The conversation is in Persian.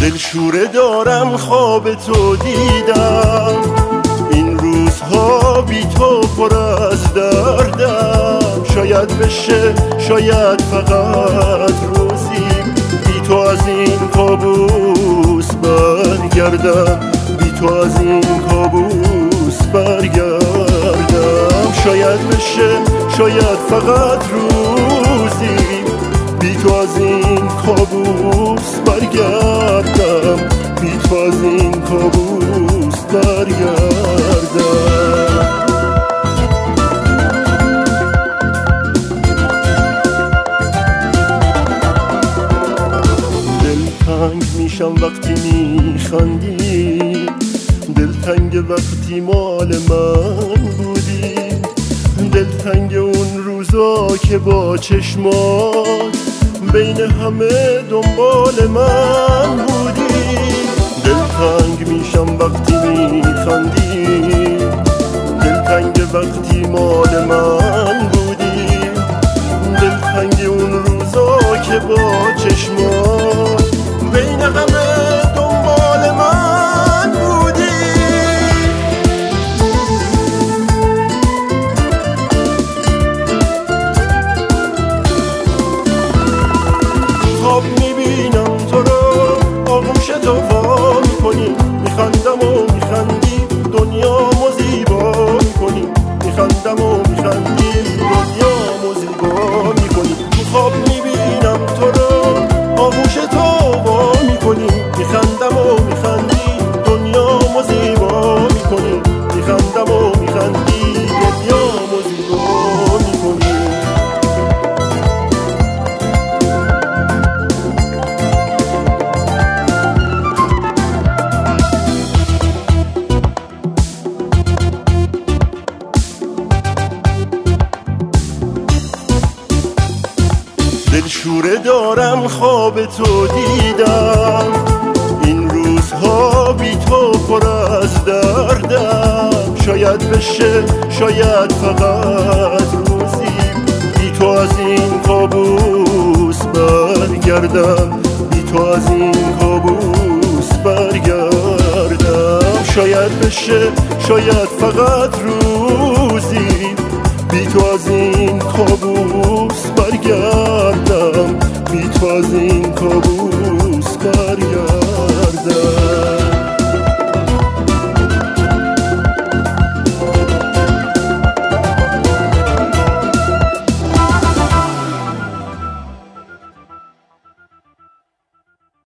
دلشوره دارم خواب تو دیدم، این روزها بی تو پر از دردم. شاید بشه شاید فقط روزی بی تو از این کابوس برگردم، بی تو از این کابوس برگردم. شاید بشه شاید فقط روزی بی تو از این کابوس برگردم، بی تو از این کابوس برگردم. دلتنگ میشم وقتی میخندی، دلتنگ وقتی مال من بودی، دلتنگ اون روزا که با چشمات بین همه دنبال من بودی. دلتنگ میشم وقتی میخندی، دلتنگ وقتی مال من بودی، دلتنگ اون روزا که با چشمات بین همه دنبال من بودی. خواب میبینم تو رو آغوش تو وا میکنی، میخندم و میخندی دنیامو زیبا میکنی، میخندم و میخندی دنیامو زیبا میکنی. خواب میبینم تو رو آغوش تو وا میکنی، میخندم و میخندی دنیامو زیبا میکنی، میخندم و میخندی دنیامو زیبا میکنی. دلشوره دارم خواب تو دیدم، این روزها بی تو پر از دردم. شاید بشه شاید فقط روزی بی تو از این کابوس برگردم، بی تو از این کابوس برگردم. شاید بشه شاید فقط روزی بی تو از این کابوس